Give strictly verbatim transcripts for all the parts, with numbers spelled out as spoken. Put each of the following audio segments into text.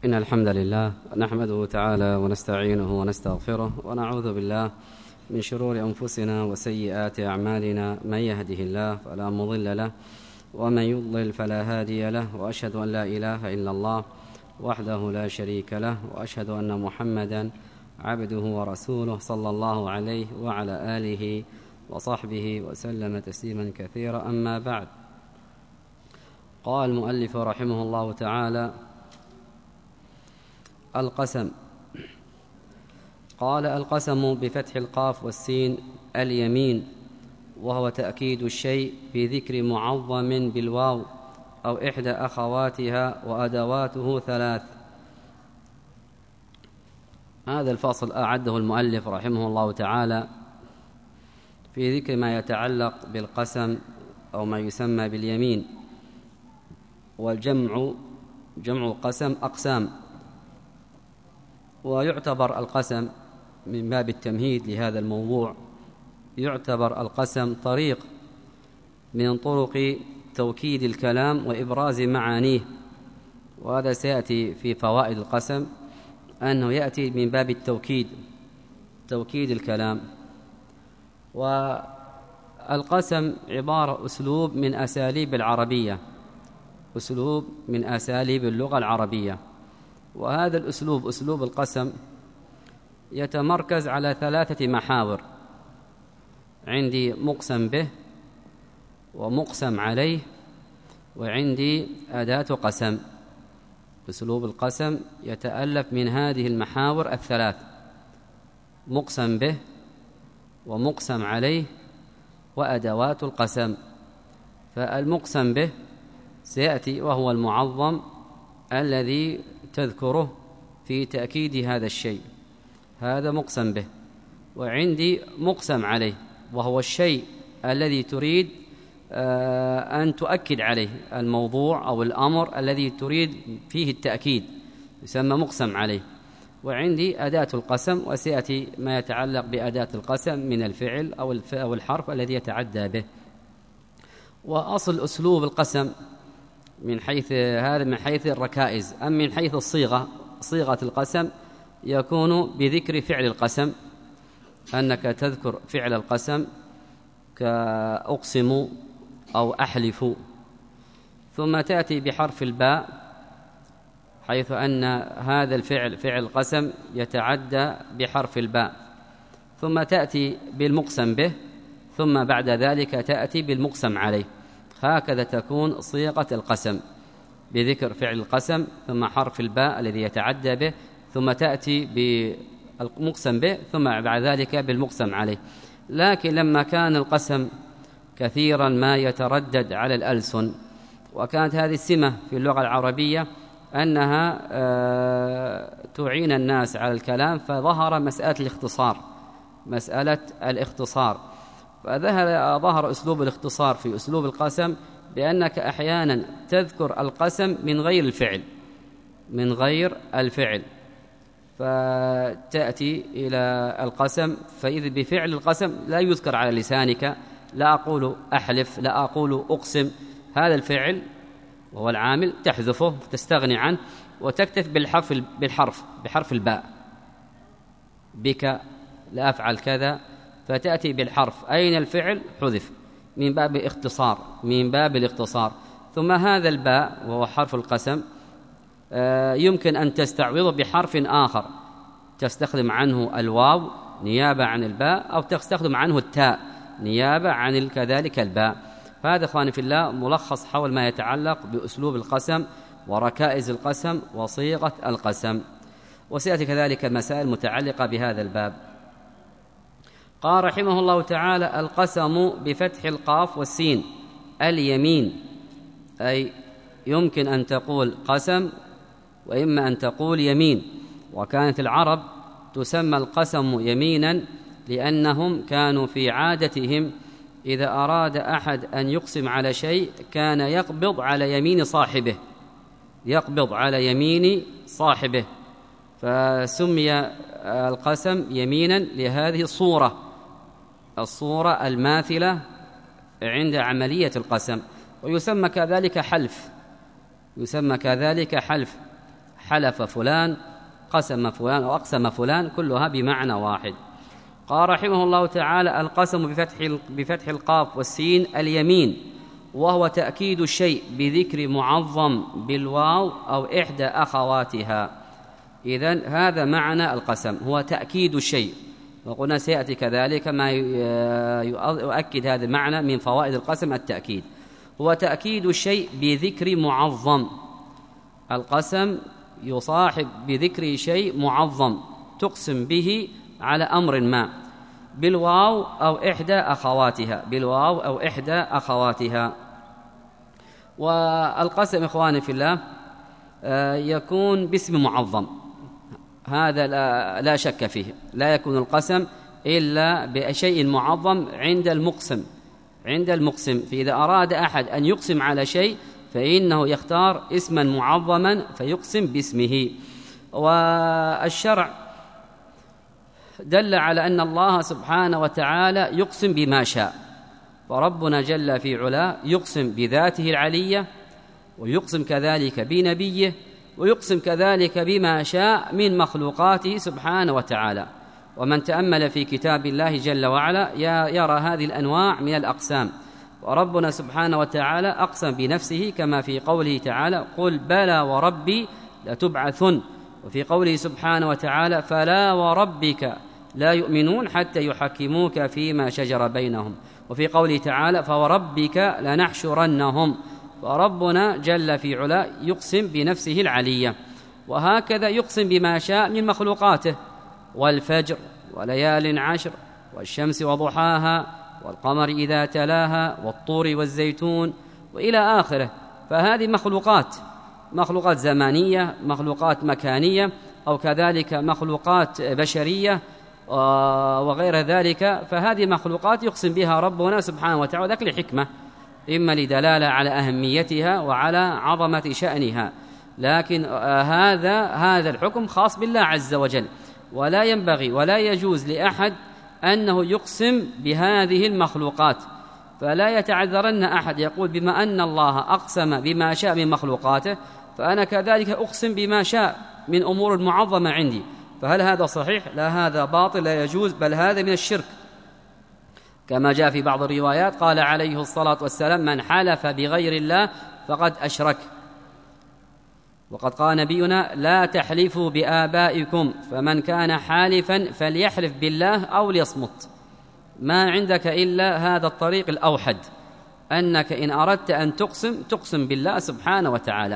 إن الحمد لله نحمده تعالى ونستعينه ونستغفره ونعوذ بالله من شرور أنفسنا وسيئات أعمالنا. من يهده الله فلا مضل له ومن يضلل فلا هادي له، وأشهد أن لا إله إلا الله وحده لا شريك له، وأشهد أن محمدا عبده ورسوله صلى الله عليه وعلى آله وصحبه وسلم تسليما كثيرا. أما بعد، قال المؤلف رحمه الله تعالى: القسم. قال: القسم بفتح القاف والسين اليمين، وهو تأكيد الشيء بذكر معظم بالواو أو إحدى أخواتها، وأدواته ثلاث. هذا الفصل أعده المؤلف رحمه الله تعالى في ذكر ما يتعلق بالقسم أو ما يسمى باليمين. والجمع جمع القسم أقسام، ويعتبر القسم من باب التمهيد لهذا الموضوع، يعتبر القسم طريق من طرق توكيد الكلام وإبراز معانيه. وهذا سيأتي في فوائد القسم، أنه يأتي من باب التوكيد، توكيد الكلام. والقسم عبارة أسلوب من أساليب العربية، أسلوب من أساليب اللغة العربية. وهذا الأسلوب، أسلوب القسم، يتمركز على ثلاثة محاور. عندي مقسم به، ومقسم عليه، وعندي أداة قسم. أسلوب القسم يتألف من هذه المحاور الثلاث: مقسم به، ومقسم عليه، وأدوات القسم. فالمقسم به سيأتي وهو المعظم الذي تذكره في تأكيد هذا الشيء، هذا مقسم به. وعندي مقسم عليه، وهو الشيء الذي تريد أن تؤكد عليه، الموضوع أو الأمر الذي تريد فيه التأكيد يسمى مقسم عليه. وعندي أداة القسم، وسيأتي ما يتعلق بأداة القسم من الفعل أو الحرف الذي يتعدى به. وأصل أسلوب القسم من حيث هذا من حيث الركائز، أم من حيث الصيغة، صيغة القسم يكون بذكر فعل القسم، أنك تذكر فعل القسم كأقسم أو أحلف، ثم تأتي بحرف الباء، حيث أن هذا الفعل فعل القسم يتعدى بحرف الباء، ثم تأتي بالمقسم به، ثم بعد ذلك تأتي بالمقسم عليه. هكذا تكون صيغة القسم، بذكر فعل القسم ثم حرف الباء الذي يتعدى به، ثم تأتي بالمقسم به، ثم بعد ذلك بالمقسم عليه. لكن لما كان القسم كثيرا ما يتردد على الألسن، وكانت هذه السمة في اللغة العربية أنها تعين الناس على الكلام، فظهر مسألة الاختصار، مسألة الاختصار فظهر أسلوب الاختصار في أسلوب القسم، بأنك أحيانا تذكر القسم من غير الفعل، من غير الفعل فتأتي إلى القسم، فإذ بفعل القسم لا يذكر على لسانك، لا أقول أحلف، لا أقول أقسم، هذا الفعل وهو العامل تحذفه، تستغني عنه، وتكتف بالحرف بالحرف بحرف الباء، بك لا أفعل كذا، فتأتي بالحرف، أين الفعل؟ حذف، من باب الاختصار، من باب الاختصار. ثم هذا الباء وهو حرف القسم يمكن أن تستعوضه بحرف آخر، تستخدم عنه الواو نيابة عن الباء، أو تستخدم عنه التاء نيابة عن كذلك الباء. فهذا إخواني في الله ملخص حول ما يتعلق بأسلوب القسم وركائز القسم وصيغة القسم، وسيأتي كذلك المسائل المتعلقة بهذا الباب. قال رحمه الله تعالى: القسم بفتح القاف والسين اليمين، أي يمكن أن تقول قسم وإما أن تقول يمين. وكانت العرب تسمى القسم يمينا لأنهم كانوا في عادتهم إذا أراد أحد أن يقسم على شيء كان يقبض على يمين صاحبه، يقبض على يمين صاحبه، فسمي القسم يمينا لهذه الصورة، الصورة الماثلة عند عملية القسم. ويسمى كذلك حلف، يسمى كذلك حلف، حلف فلان، قسم فلان أو أقسم فلان، كلها بمعنى واحد. قال رحمه الله تعالى: القسم بفتح بفتح القاف والسين اليمين، وهو تأكيد الشيء بذكر معظم بالواو أو إحدى أخواتها. إذن هذا معنى القسم، هو تأكيد الشيء، وقلنا سيأتي كذلك ما يؤكد هذا المعنى من فوائد القسم التأكيد. هو تأكيد الشيء بذكر معظم، القسم يصاحب بذكر شيء معظم تقسم به على أمر ما، بالواو أو إحدى أخواتها، بالواو أو إحدى أخواتها. والقسم إخواني في الله يكون باسم معظم، هذا لا, لا شك فيه، لا يكون القسم إلا بشيء معظم عند المقسم، عند المقسم. فإذا أراد أحد أن يقسم على شيء فإنه يختار اسما معظما فيقسم باسمه. والشرع دل على أن الله سبحانه وتعالى يقسم بما شاء، فربنا جل في علاه يقسم بذاته العلية، ويقسم كذلك بنبيه، ويقسم كذلك بما شاء من مخلوقاته سبحانه وتعالى. ومن تأمل في كتاب الله جل وعلا يرى هذه الأنواع من الأقسام. وربنا سبحانه وتعالى أقسم بنفسه كما في قوله تعالى: قل بلى وربي لتبعثن، وفي قوله سبحانه وتعالى: فلا وربك لا يؤمنون حتى يحكموك فيما شجر بينهم، وفي قوله تعالى: فوربك لنحشرنهم. وربنا جل في علا يقسم بنفسه العلية، وهكذا يقسم بما شاء من مخلوقاته: والفجر وليال عشر والشمس وضحاها والقمر إذا تلاها والطور والزيتون وإلى آخره. فهذه مخلوقات، مخلوقات زمانية، مخلوقات مكانية، أو كذلك مخلوقات بشرية وغير ذلك. فهذه مخلوقات يقسم بها ربنا سبحانه وتعالى، ذلك لحكمة، إما لدلالة على أهميتها وعلى عظمة شأنها، لكن هذا هذا الحكم خاص بالله عز وجل، ولا ينبغي ولا يجوز لأحد أنه يقسم بهذه المخلوقات. فلا يتعذرن أحد يقول بما أن الله أقسم بما شاء من مخلوقاته فأنا كذلك أقسم بما شاء من أمور معظمة عندي. فهل هذا صحيح؟ لا، هذا باطل، لا يجوز، بل هذا من الشرك، كما جاء في بعض الروايات قال عليه الصلاة والسلام: من حلف بغير الله فقد أشرك. وقد قال نبينا: لا تحلفوا بآبائكم، فمن كان حالفا فليحلف بالله أو ليصمت. ما عندك إلا هذا الطريق الأوحد، أنك إن أردت أن تقسم تقسم بالله سبحانه وتعالى.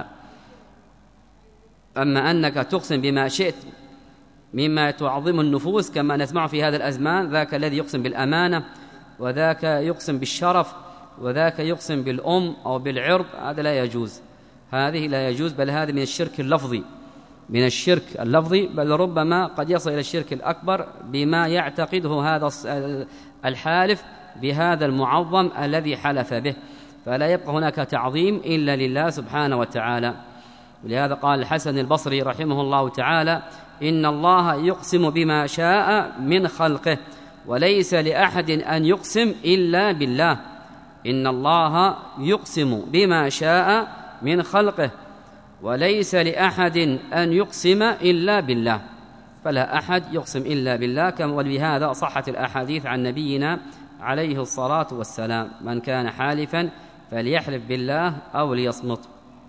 أما أنك تقسم بما شئت مما تعظم النفوس كما نسمع في هذا الأزمان، ذاك الذي يقسم بالأمانة، وذاك يقسم بالشرف، وذاك يقسم بالأم أو بالعرض، هذا لا يجوز، هذه لا يجوز، بل هذا من الشرك اللفظي، من الشرك اللفظي، بل ربما قد يصل إلى الشرك الأكبر بما يعتقده هذا الحالف بهذا المعظم الذي حلف به. فلا يبقى هناك تعظيم إلا لله سبحانه وتعالى. ولهذا قال الحسن البصري رحمه الله تعالى: إن الله يقسم بما شاء من خلقه، وليس لأحد أن يقسم إلا بالله. إن الله يقسم بما شاء من خلقه، وليس لأحد أن يقسم إلا بالله. فلا أحد يقسم إلا بالله، ولهذا صحت الأحاديث عن نبينا عليه الصلاة والسلام: من كان حالفا فليحلف بالله أو ليصمت.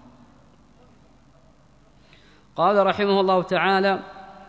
قال رحمه الله تعالى: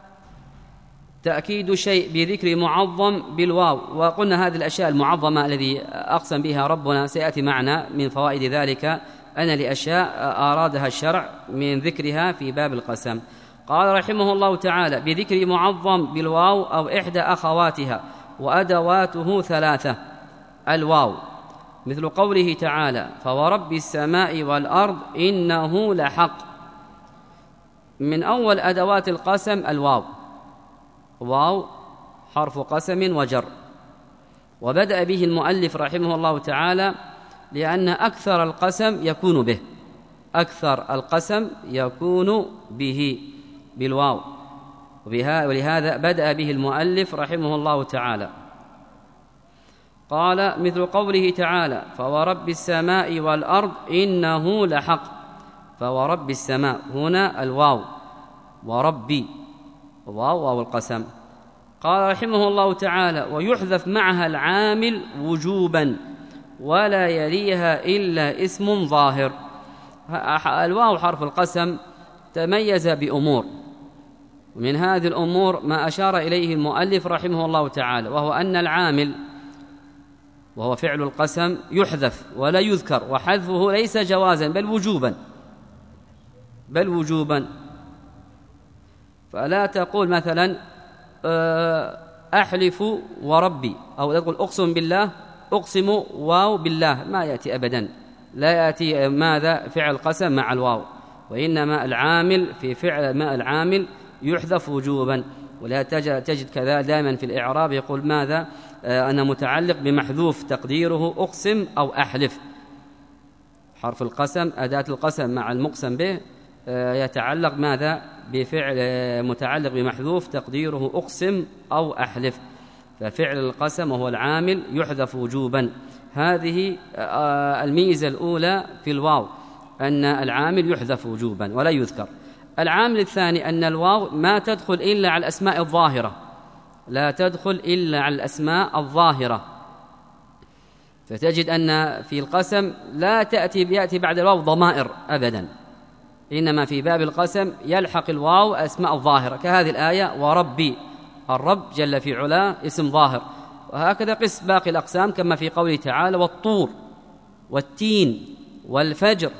تأكيد شيء بذكر معظم بالواو. وقلنا هذه الأشياء المعظمة الذي أقسم بها ربنا سيأتي معنا من فوائد ذلك أن لأشياء أرادها الشرع من ذكرها في باب القسم. قال رحمه الله تعالى: بذكر معظم بالواو أو إحدى أخواتها، وأدواته ثلاثة. الواو مثل قوله تعالى: فورب السماء والأرض إنه لحق. من أول أدوات القسم الواو، واو حرف قسم وجر، وبدأ به المؤلف رحمه الله تعالى لأن أكثر القسم يكون به، أكثر القسم يكون به بالواو، ولهذا بدأ به المؤلف رحمه الله تعالى. قال مثل قوله تعالى: فورب السماء والأرض إنه لحق. فورب السماء هنا الواو وربي، واو واو القسم. قال رحمه الله تعالى: ويحذف معها العامل وجوبا ولا يليها إلا اسم ظاهر. الواو حرف القسم تميز بأمور، ومن هذه الأمور ما أشار إليه المؤلف رحمه الله تعالى، وهو أن العامل وهو فعل القسم يحذف ولا يذكر، وحذفه ليس جوازا بل وجوبا بل وجوبا فلا تقول مثلا أحلف وربي، أو تقول أقسم بالله، أقسم واو بالله، ما يأتي أبدا، لا يأتي ماذا فعل القسم مع الواو، وإنما العامل في فعل ما العامل يحذف وجوبا. ولا تجد كذا دائما في الإعراب يقول ماذا أنا متعلق بمحذوف تقديره أقسم أو أحلف. حرف القسم أداة القسم مع المقسم به يتعلق ماذا بفعل متعلق بمحذوف تقديره أقسم أو أحلف، ففعل القسم وهو العامل يحذف وجوبا. هذه الميزة الأولى في الواو، أن العامل يحذف وجوبا ولا يذكر. العامل الثاني أن الواو ما تدخل إلا على الأسماء الظاهرة، لا تدخل إلا على الأسماء الظاهرة، فتجد أن في القسم لا تأتي يأتي بعد الواو ضمائر أبدا، إنما في باب القسم يلحق الواو أسماء الظاهرة، كهذه الآية: وربي، الرب جل في علاه اسم ظاهر. وهكذا قس باقي الأقسام كما في قوله تعالى: والطور والتين والفجر.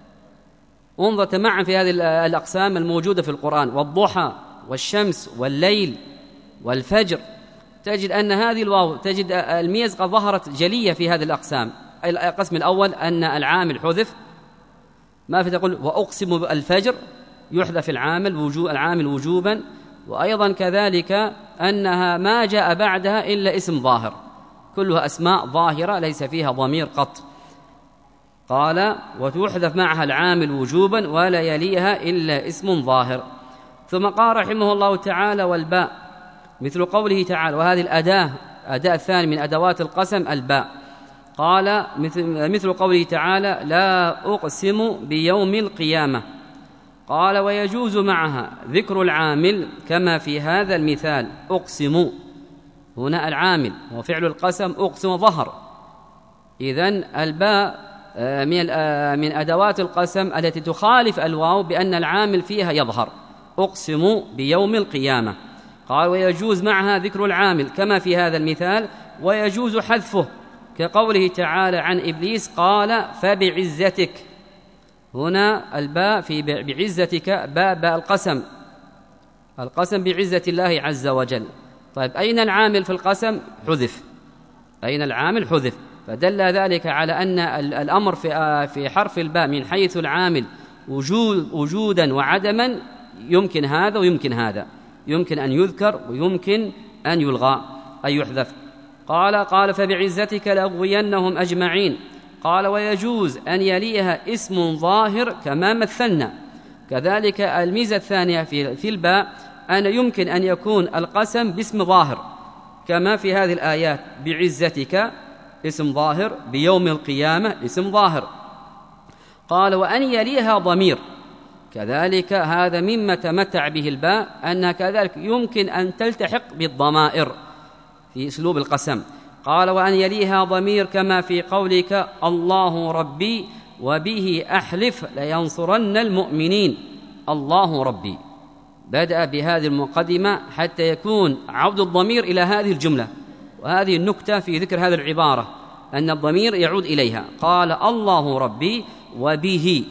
انظر تمعن في هذه الأقسام الموجودة في القرآن: والضحى والشمس والليل والفجر. تجد أن هذه الواو تجد الميز قد ظهرت جلية في هذه الأقسام. القسم الأول أن العامل حذف، ما في تقول وأقسم بالفجر، يحذف العامل وجوب العامل وجوبا. وأيضا كذلك أنها ما جاء بعدها إلا اسم ظاهر، كلها أسماء ظاهرة ليس فيها ضمير قط. قال: وتحذف معها العامل وجوبا ولا يليها إلا اسم ظاهر. ثم قال رحمه الله تعالى: والباء، مثل قوله تعالى، وهذه الأداة أداة الثاني من أدوات القسم الباء. قال مثل, مثل قوله تعالى: لا أقسم بيوم القيامة. قال: ويجوز معها ذكر العامل كما في هذا المثال: أقسم. هنا العامل وفعل القسم أقسم ظهر، إذن الباء من أدوات القسم التي تخالف الواو بأن العامل فيها يظهر: أقسم بيوم القيامة. قال: ويجوز معها ذكر العامل كما في هذا المثال، ويجوز حذفه كقوله تعالى عن إبليس: قال: فبعزتك. هنا الباء في بعزتك باء باء القسم، القسم بعزة الله عز وجل. طيب أين العامل في القسم؟ حذف. أين العامل؟ حذف. فدل ذلك على أن الأمر في في حرف الباء من حيث العامل وجود وجودا وعدما، يمكن هذا ويمكن هذا، يمكن أن يذكر ويمكن أن يلغى أي يحذف. قال قال فبعزتك لأغوينهم أجمعين. قال: ويجوز أن يليها اسم ظاهر كما مثلنا. كذلك الميزة الثانية في في الباء أن يمكن أن يكون القسم باسم ظاهر كما في هذه الآيات: بعزتك اسم ظاهر، بيوم القيامة اسم ظاهر. قال: وأن يليها ضمير، كذلك هذا مما تمتع به الباء أنها كذلك يمكن أن تلتحق بالضمائر في أسلوب القسم. قال: وأن يليها ضمير كما في قولك: الله ربي وبه أحلف لينصرن المؤمنين. الله ربي، بدأ بهذه المقدمة حتى يكون عود الضمير إلى هذه الجملة، وهذه النكتة في ذكر هذه العبارة أن الضمير يعود إليها. قال: الله ربي وبه،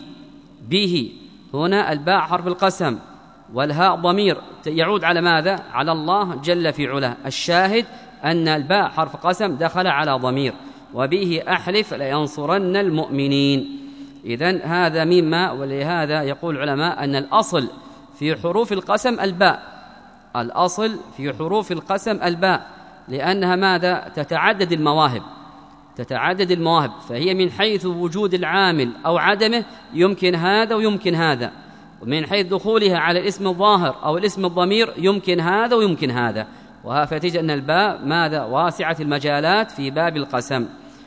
به هنا الباء حرف القسم والهاء ضمير يعود على ماذا؟ على الله جل في علاه. الشاهد أن الباء حرف قسم دخل على ضمير، وبه أحلف لينصرن المؤمنين. إذن هذا مما، ولهذا يقول العلماء أن الأصل في حروف القسم الباء، الأصل في حروف القسم الباء، لأنها ماذا؟ تتعدد المواهب، تتعدد المواهب، فهي من حيث وجود العامل أو عدمه يمكن هذا ويمكن هذا، ومن حيث دخولها على الاسم الظاهر أو الاسم الضمير يمكن هذا ويمكن هذا. وفتجد أن الباء ماذا؟ واسعة المجالات في باب القسم.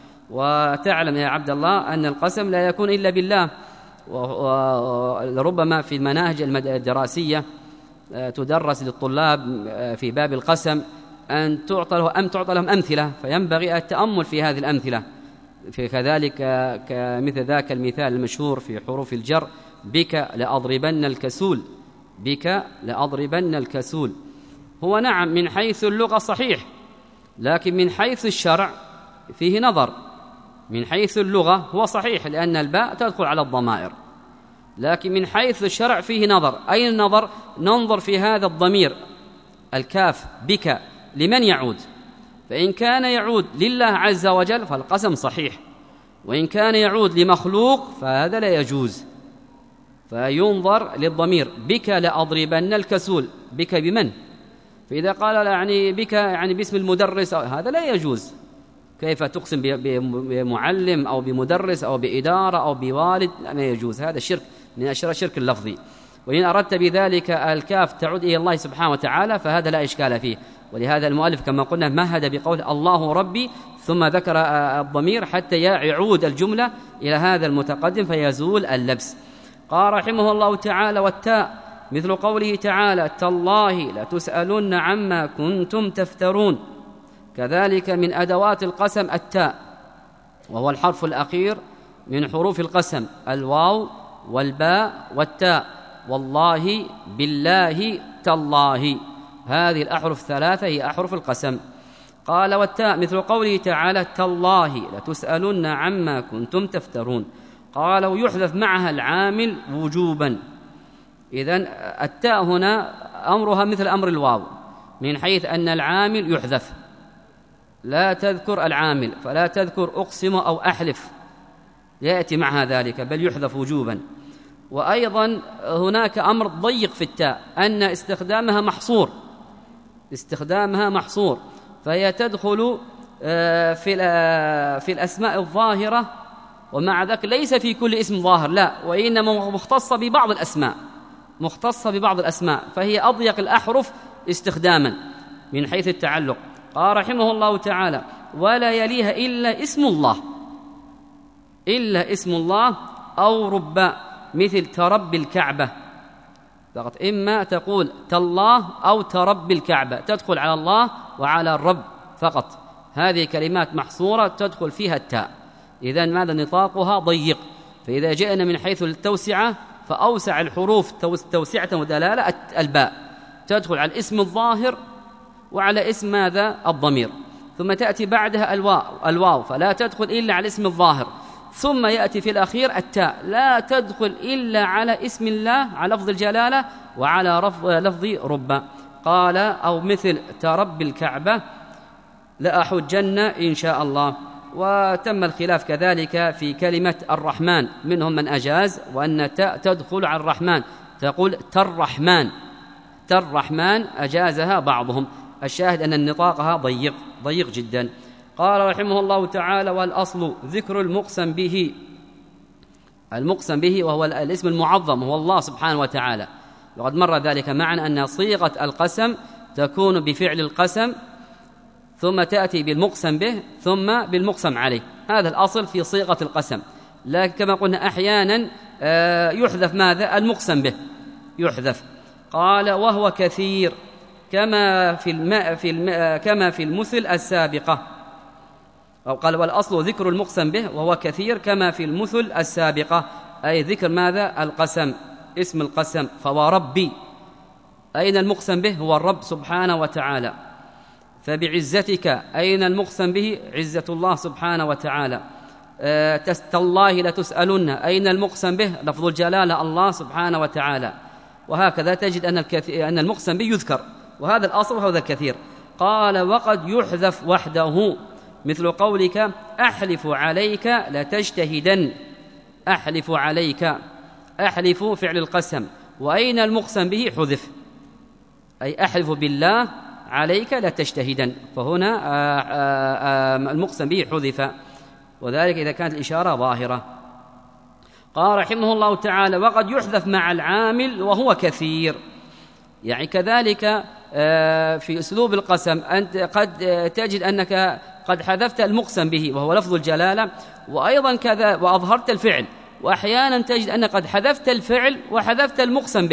وتعلم يا عبد الله أن القسم لا يكون إلا بالله، وربما في المناهج الدراسية تدرس للطلاب في باب القسم أن تعطى له أم تعطى لهم أمثلة، فينبغي التأمل في هذه الأمثلة. في كذلك كمثل ذاك المثال المشهور في حروف الجر: بك لأضربن الكسول، بك لأضربن الكسول. هو نعم من حيث اللغة صحيح، لكن من حيث الشرع فيه نظر. من حيث اللغة هو صحيح لأن الباء تدخل على الضمائر، لكن من حيث الشرع فيه نظر. أين النظر؟ ننظر في هذا الضمير الكاف بك لمن يعود، فإن كان يعود لله عز وجل فالقسم صحيح، وإن كان يعود لمخلوق فهذا لا يجوز. فينظر للضمير: بك لأضربن الكسول، بك بمن؟ فإذا قال يعني بك يعني باسم المدرس هذا لا يجوز. كيف تقسم بمعلم أو بمدرس أو بإدارة أو بوالد؟ لا يجوز، هذا شرك من أشرار الشرك اللفظي. وإن أردت بذلك الكاف تعود إلى الله سبحانه وتعالى فهذا لا إشكال فيه. ولهذا المؤلف كما قلنا مهد بقول الله ربي ثم ذكر الضمير حتى يعود الجملة إلى هذا المتقدم فيزول اللبس. قال رحمه الله تعالى: والتاء مثل قوله تعالى: تالله لتسألن عما كنتم تفترون. كذلك من أدوات القسم التاء، وهو الحرف الأخير من حروف القسم: الواو والباء والتاء. والله، بالله، تالله، هذه الأحرف الثلاثة هي أحرف القسم. قال: والتاء مثل قوله تعالى: تالله لتسألن عما كنتم تفترون. قال: ويحذف معها العامل وجوبا. إذن التاء هنا أمرها مثل أمر الواو من حيث أن العامل يحذف، لا تذكر العامل، فلا تذكر أقسم أو أحلف، يأتي معها ذلك، بل يحذف وجوبا. وأيضا هناك أمر ضيق في التاء أن استخدامها محصور، استخدامها محصور، فهي تدخل في في الأسماء الظاهرة، ومع ذلك ليس في كل اسم ظاهر، لا، وإنما مختصة ببعض الأسماء، مختصة ببعض الأسماء، فهي أضيق الأحرف استخداما من حيث التعلق. قال رحمه الله تعالى: ولا يليها إلا اسم الله، إلا اسم الله أو رب، مثل ترب الكعبة فقط. إما تقول تالله أو ترب الكعبة، تدخل على الله وعلى الرب فقط. هذه كلمات محصورة تدخل فيها التاء. إذن ماذا؟ نطاقها ضيق. فإذا جئنا من حيث التوسعة فأوسع الحروف توسعة ودلالة الباء، تدخل على الاسم الظاهر وعلى اسم ماذا؟ الضمير. ثم تأتي بعدها الواو, الواو فلا تدخل إلا على الاسم الظاهر. ثم يأتي في الأخير التاء، لا تدخل إلا على اسم الله، على لفظ الجلالة وعلى لفظ رب. قال: أو مثل ترب الكعبة لأحجن إن شاء الله. وتم الخلاف كذلك في كلمة الرحمن، منهم من أجاز وأن التاء تدخل على الرحمن، تقول ترحمن، ترحمن، أجازها بعضهم. الشاهد أن نطاقها ضيق ضيق جدا. قال رحمه الله تعالى: والأصل ذكر المقسم به، المقسم به وهو الاسم المعظم هو الله سبحانه وتعالى. وقد مر ذلك معنا أن صيغة القسم تكون بفعل القسم ثم تأتي بالمقسم به ثم بالمقسم عليه، هذا الأصل في صيغة القسم. لكن كما قلنا أحيانا يحذف ماذا؟ المقسم به يحذف. قال: وهو كثير كما في الماء في الماء كما في المثل السابقة. أو قال: والأصل ذكر المقسم به وهو كثير كما في المثل السابقة، أي ذكر ماذا؟ القسم، اسم القسم. فوربي، أين المقسم به؟ هو الرب سبحانه وتعالى. فبعزتك، أين المقسم به؟ عزة الله سبحانه وتعالى. أه تالله لتسألن، أين المقسم به؟ لفظ الجلالة الله سبحانه وتعالى. وهكذا تجد أن, أن المقسم به يذكر، وهذا الأصل وهذا الكثير. قال: وقد يحذف وحده، مثل قولك أحلف عليك لتجتهدن، أحلف عليك، أحلف فعل القسم، وأين المقسم به؟ حذف، أي أحلف بالله عليك لتجتهدن، فهنا آآ آآ المقسم به حذف، وذلك إذا كانت الإشارة ظاهرة. قال رحمه الله تعالى: وقد يحذف مع العامل وهو كثير. يعني كذلك في أسلوب القسم أنت قد تجد أنك قد حذفت المقسم به وهو لفظ الجلالة، وأيضا كذا وأظهرت الفعل، وأحيانا تجد أنك قد حذفت الفعل وحذفت المقسم به،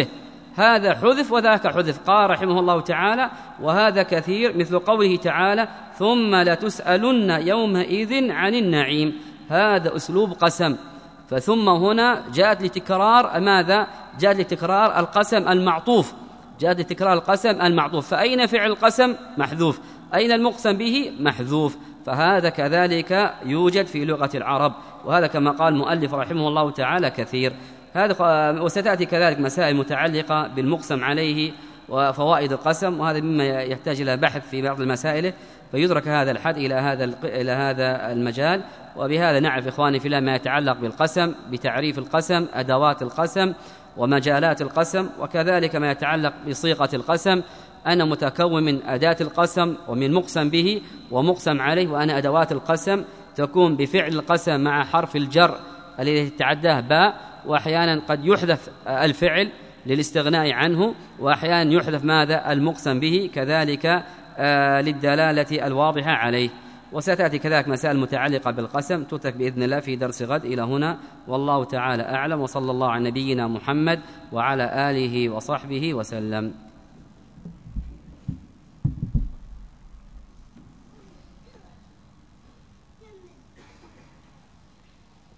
هذا حذف وذاك حذف. قال رحمه الله تعالى: وهذا كثير، مثل قوله تعالى: ثم لتسألن يومئذ عن النعيم. هذا أسلوب قسم، فثم هنا جاءت لتكرار ماذا؟ جاءت لتكرار القسم المعطوف، جاءت لتكرار القسم المعطوف. فأين فعل القسم؟ محذوف. أين المقسم به؟ محذوف. فهذا كذلك يوجد في لغة العرب، وهذا كما قال المؤلف رحمه الله تعالى كثير. هذا وستأتي كذلك مسائل متعلقة بالمقسم عليه وفوائد القسم، وهذا مما يحتاج إلى بحث في بعض المسائل، فيدرك هذا الحد إلى هذا إلى هذا المجال. وبهذا نعرف إخواني في الله ما يتعلق بالقسم، بتعريف القسم، أدوات القسم ومجالات القسم، وكذلك ما يتعلق بصيغة القسم، أنا متكون من أداة القسم ومن مقسم به ومقسم عليه، وأنا أدوات القسم تكون بفعل القسم مع حرف الجر الذي يتعداه باء، وأحيانا قد يحذف الفعل للاستغناء عنه، وأحيانا يحذف ماذا؟ المقسم به، كذلك آه للدلالة الواضحة عليه. وستأتي كذلك مسائل متعلقة بالقسم تترك بإذن الله في درس غد. إلى هنا والله تعالى أعلم، وصلى الله على نبينا محمد وعلى آله وصحبه وسلم.